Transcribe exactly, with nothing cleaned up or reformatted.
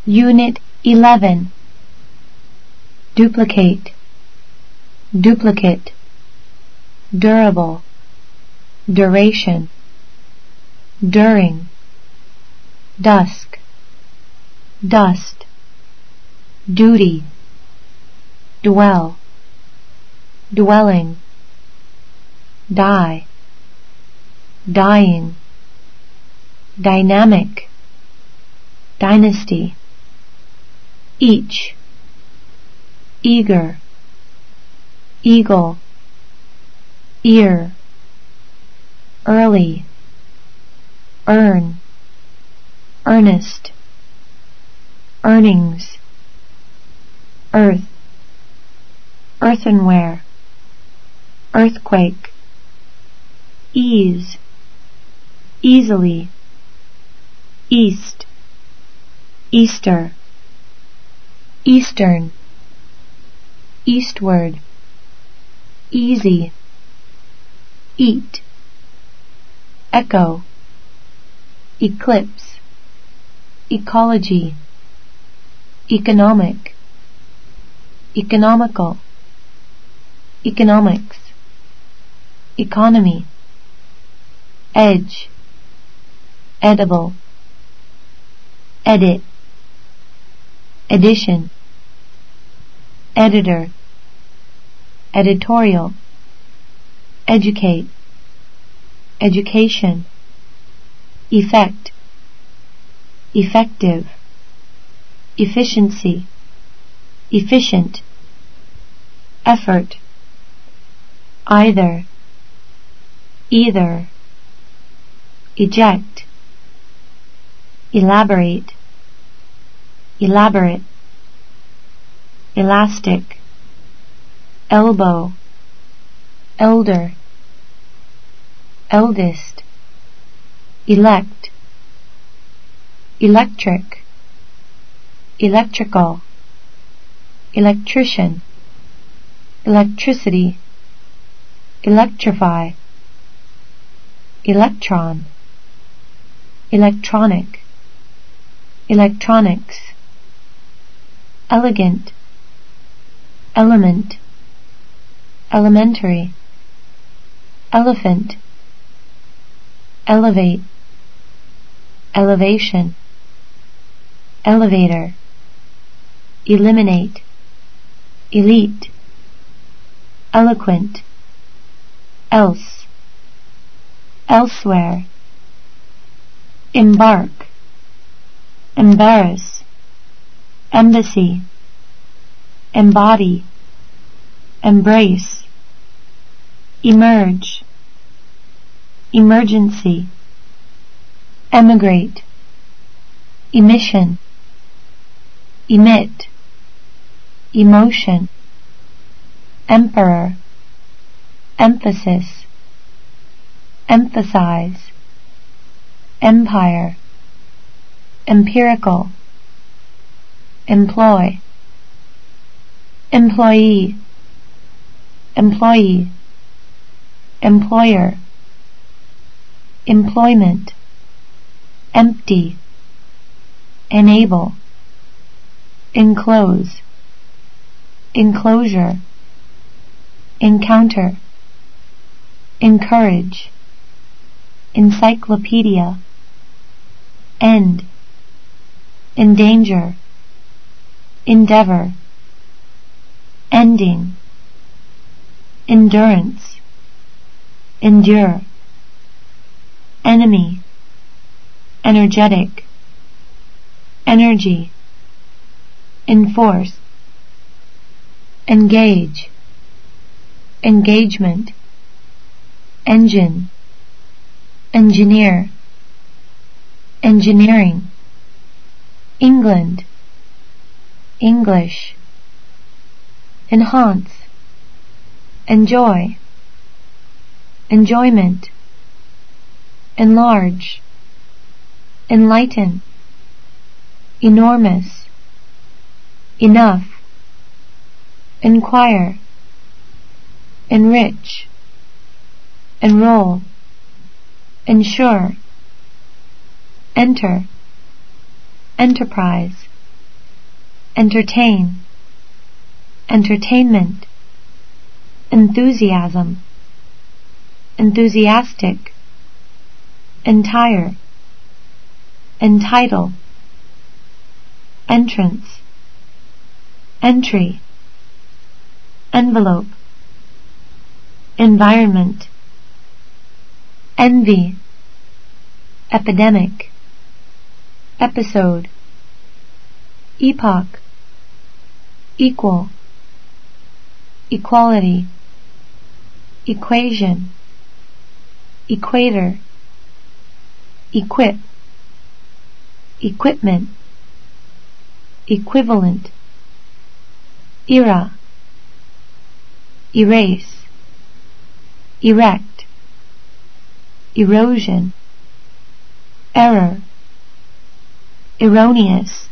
Unit eleven. Duplicate, duplicate, durable, duration, during, dusk, dust, duty, dwell, dwelling, die, dying, dynamic, dynasty, each, eager, eagle, ear, early, earn, earnest, earnings, earth, earthenware, earthquake, ease, easily, east, Easter, eastern, eastward, easy, eat, echo, eclipse, ecology, economic, economical, economics, economy, edge, edible, edit, edition, editor, editorial, educate, education, effect, effective, efficiency, efficient, effort, either, either, eject, elaborate, elaborate, elastic, elbow, elder, eldest, elect, electric, electrical, electrician, electricity, electrify, electron, electronic, electronics, elegant, element, elementary, elephant, elevate, elevation, elevator, eliminate, elite, eloquent, else, elsewhere, embark, embarrass, embassy, embody, embrace, emerge, emergency, emigrate, emission, emit, emotion, emperor, emphasis, emphasize, empire, empirical, employ, employee, employee, employer, employment, empty, enable, enclose, enclosure, encounter, encourage, encyclopedia, end, endanger, endeavor, ending, endurance, endure, enemy, energetic, energy, enforce, engage, engagement, engine, engineer, engineering, England, English, enhance, enjoy, enjoyment, enlarge, enlighten, enormous, enough, inquire, enrich, enroll, ensure, enter, enterprise, entertain, entertainment, enthusiasm, enthusiastic, entire, entitle, entrance, entry, envelope, environment, envy, epidemic, episode, epoch, equal, equality, equation, equator, equip, equipment, equivalent, era, erase, erect, erosion, error, erroneous,